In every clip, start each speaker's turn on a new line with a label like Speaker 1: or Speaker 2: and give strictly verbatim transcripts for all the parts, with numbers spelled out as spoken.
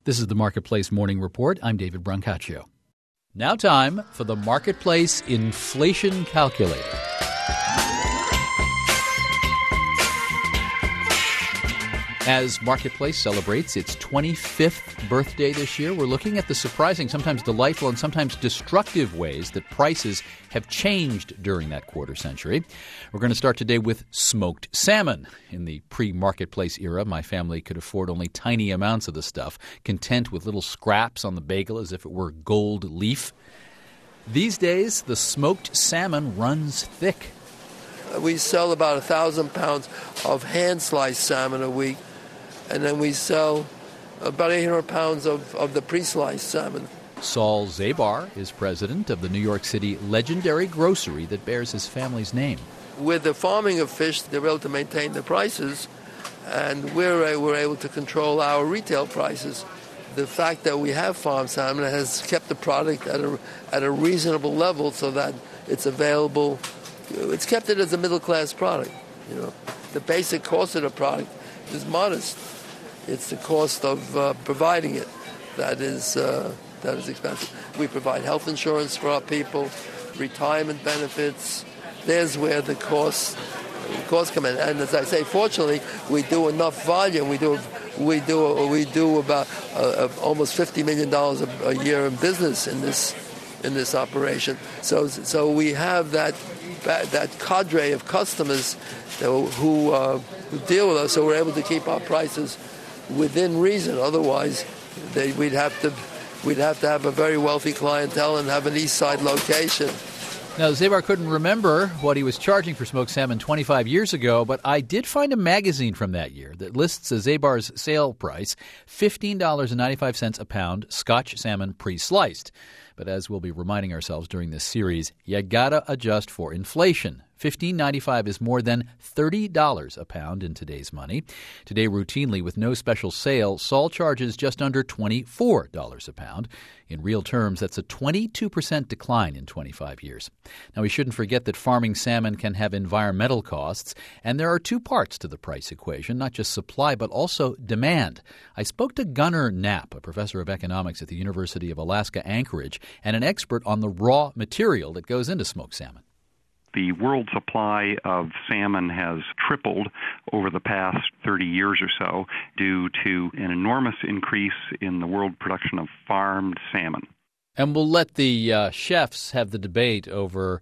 Speaker 1: This is the Marketplace Morning Report. I'm David Brancaccio. Now time for the Marketplace Inflation Calculator. As Marketplace celebrates its twenty-fifth birthday this year, we're looking at the surprising, sometimes delightful, and sometimes destructive ways that prices have changed during that quarter century. We're going to start today with smoked salmon. In the pre-Marketplace era, my family could afford only tiny amounts of the stuff, content with little scraps on the bagel as if it were gold leaf. These days, the smoked salmon runs thick.
Speaker 2: We sell about a thousand pounds of hand-sliced salmon a week. And then we sell about eight hundred pounds of, of the pre-sliced salmon.
Speaker 1: Saul Zabar is president of the New York City legendary grocery that bears his family's name.
Speaker 2: With the farming of fish, they're able to maintain the prices, and we're, we're able to control our retail prices. The fact that we have farm salmon has kept the product at a, at a reasonable level so that it's available. It's kept it as a middle-class product. You know, the basic cost of the product is modest. It's the cost of uh, providing it that is uh, that is expensive. We provide health insurance for our people, retirement benefits. There's where the costs the costs come in. And as I say, fortunately, we do enough volume. We do we do we do about uh, almost fifty million dollars a, a year in business in this in this operation. So so we have that that cadre of customers who uh, who deal with us, so we're able to keep our prices within reason. Otherwise, they, we'd have to we'd have to have a very wealthy clientele and have an East Side location.
Speaker 1: Now, Zabar couldn't remember what he was charging for smoked salmon twenty-five years ago, but I did find a magazine from that year that lists a Zabar's sale price, fifteen dollars and ninety-five cents a pound, Scotch salmon pre-sliced. But as we'll be reminding ourselves during this series, you gotta adjust for inflation. fifteen dollars and ninety-five cents is more than thirty dollars a pound in today's money. Today, routinely, with no special sale, Saul charges just under twenty-four dollars a pound. In real terms, that's a twenty-two percent decline in twenty-five years. Now, we shouldn't forget that farming salmon can have environmental costs, and there are two parts to the price equation, not just supply, but also demand. I spoke to Gunnar Knapp, a professor of economics at the University of Alaska Anchorage, and an expert on the raw material that goes into smoked salmon.
Speaker 3: The world supply of salmon has tripled over the past thirty years or so due to an enormous increase in the world production of farmed salmon.
Speaker 1: And we'll let the uh, chefs have the debate over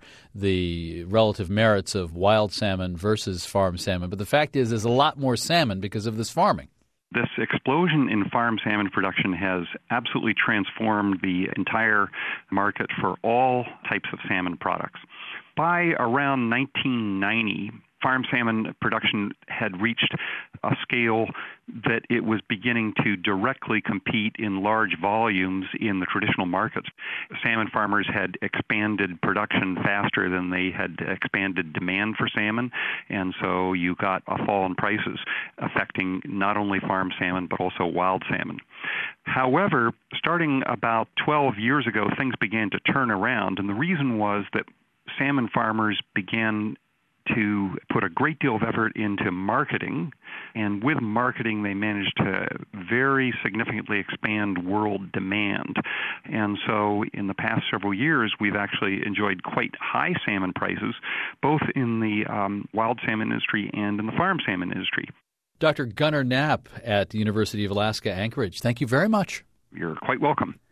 Speaker 1: the relative merits of wild salmon versus farmed salmon. But the fact is, there's a lot more salmon because of this farming.
Speaker 3: This explosion in farm salmon production has absolutely transformed the entire market for all types of salmon products. By around nineteen ninety, farm salmon production had reached a scale that it was beginning to directly compete in large volumes in the traditional markets. Salmon farmers had expanded production faster than they had expanded demand for salmon, and so you got a fall in prices affecting not only farm salmon but also wild salmon. However, starting about twelve years ago, things began to turn around, and the reason was that salmon farmers began to put a great deal of effort into marketing, and with marketing they managed to very significantly expand world demand. And so in the past several years, we've actually enjoyed quite high salmon prices, both in the um, wild salmon industry and in the farm salmon industry.
Speaker 1: Doctor Gunnar Knapp at the University of Alaska Anchorage, thank you very much.
Speaker 3: You're quite welcome.